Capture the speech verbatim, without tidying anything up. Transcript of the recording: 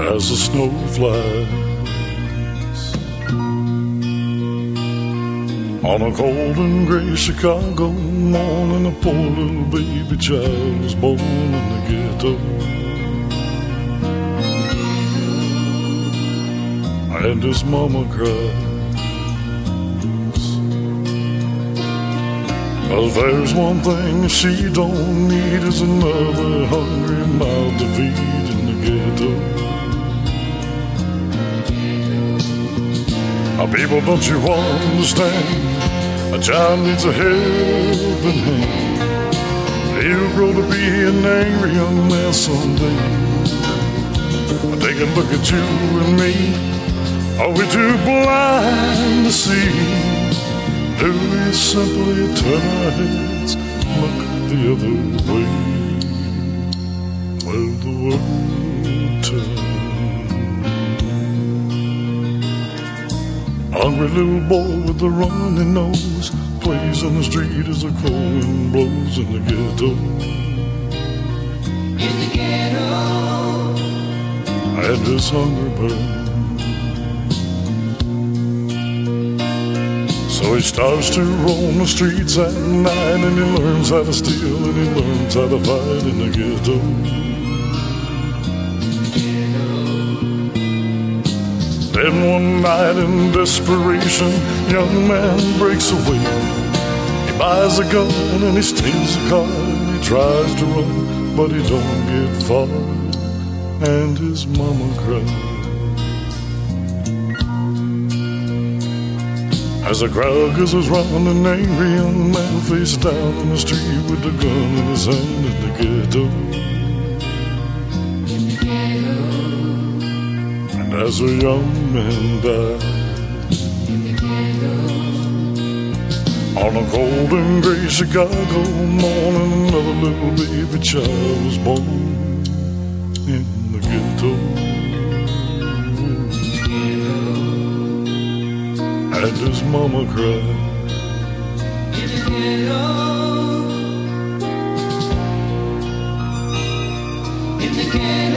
as the snow flies. On a cold and gray Chicago morning, a poor little baby child was born in the ghetto. And his mama cries, 'cause there's one thing she don't need is another hungry mouth to feed in the ghetto. Now, people, don't you understand? A child needs a helping hand. He'll grow to be an angry young man someday. Take a look at you and me. Are we too blind to see? Do we simply turn our heads, look the other way? Well, the world turns. Hungry little boy with a runny nose plays in the street as the cold wind blows in the ghetto. In the ghetto. And his hunger burns. So he starts to roam the streets at night, and he learns how to steal, and he learns how to fight in the ghetto. Then one night in desperation, young man breaks away. He buys a gun and he steals a car, and he tries to run, but he don't get far, and his mama cries. As the crowd gathers round, an angry young man face down in the street with a gun in his hand in the ghetto. In the ghetto. And as a young man died, in the ghetto. on a cold and gray Chicago morning, another little baby child was born in the ghetto. And his mama cried. In the ghetto. In the ghetto.